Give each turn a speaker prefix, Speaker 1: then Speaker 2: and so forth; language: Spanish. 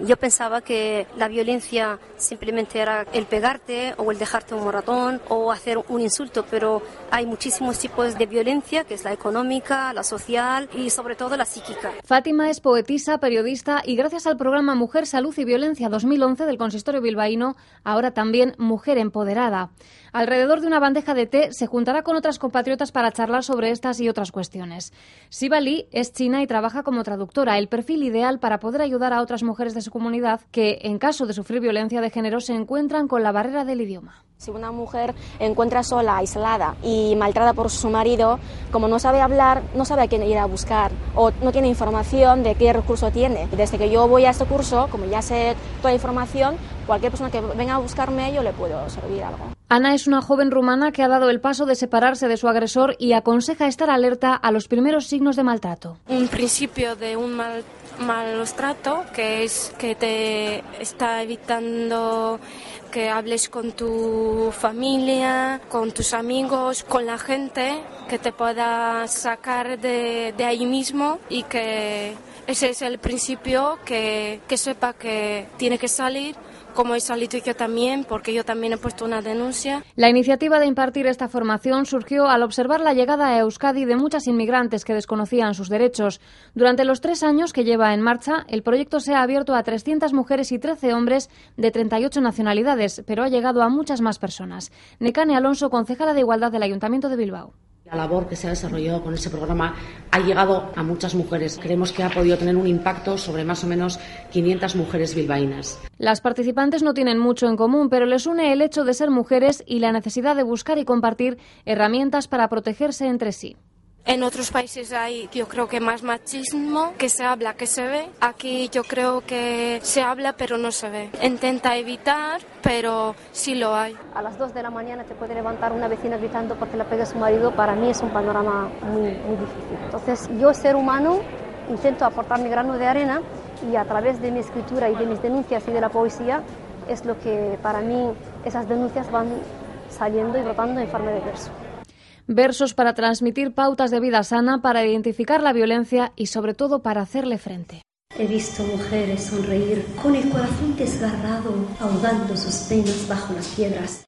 Speaker 1: Yo pensaba que la violencia simplemente era el pegarte o el dejarte un moratón o hacer un insulto, pero hay muchísimos tipos de violencia, que es la económica, la social y sobre todo la psíquica.
Speaker 2: Fátima es poetisa, periodista y gracias al programa Mujer, Salud y Violencia 2011 del Consistorio bilbaíno, ahora también mujer empoderada. Alrededor de una bandeja de té se juntará con otras compatriotas para charlar sobre estas y otras cuestiones. Siva Lee es china y trabaja como traductora, el perfil ideal para poder ayudar a otras mujeres de su comunidad que, en caso de sufrir violencia de género, se encuentran con la barrera del idioma.
Speaker 3: Si una mujer encuentra sola, aislada y maltratada por su marido, como no sabe hablar, no sabe a quién ir a buscar o no tiene información de qué recurso tiene. Desde que yo voy a este curso, como ya sé toda la información, cualquier persona que venga a buscarme, yo le puedo servir algo.
Speaker 2: Ana es una joven rumana que ha dado el paso de separarse de su agresor y aconseja estar alerta a los primeros signos de maltrato.
Speaker 4: Un principio de un maltrato que es que te está evitando que hables con tu familia, con tus amigos, con la gente, que te pueda sacar de ahí mismo y que ese es el principio, que sepa que tiene que salir. Como he salido yo también, porque yo también he puesto una denuncia.
Speaker 2: La iniciativa de impartir esta formación surgió al observar la llegada a Euskadi de muchas inmigrantes que desconocían sus derechos. Durante los 3 años que lleva en marcha, el proyecto se ha abierto a 300 mujeres y 13 hombres de 38 nacionalidades, pero ha llegado a muchas más personas. Nekane Alonso, concejala de Igualdad del Ayuntamiento de Bilbao.
Speaker 5: La labor que se ha desarrollado con ese programa ha llegado a muchas mujeres. Creemos que ha podido tener un impacto sobre más o menos 500 mujeres bilbaínas.
Speaker 2: Las participantes no tienen mucho en común, pero les une el hecho de ser mujeres y la necesidad de buscar y compartir herramientas para protegerse entre sí.
Speaker 4: En otros países hay, yo creo que más machismo, que se habla, que se ve. Aquí yo creo que se habla, pero no se ve. Intenta evitar, pero sí lo hay.
Speaker 1: A las 2 de la mañana te puede levantar una vecina gritando porque la pega a su marido. Para mí es un panorama muy difícil. Entonces, yo, ser humano, intento aportar mi grano de arena y a través de mi escritura y de mis denuncias y de la poesía es lo que para mí esas denuncias van saliendo y brotando en forma de verso.
Speaker 2: Versos para transmitir pautas de vida sana, para identificar la violencia y sobre todo para hacerle frente.
Speaker 6: He visto mujeres sonreír con el corazón desgarrado, ahogando sus penas bajo las piedras.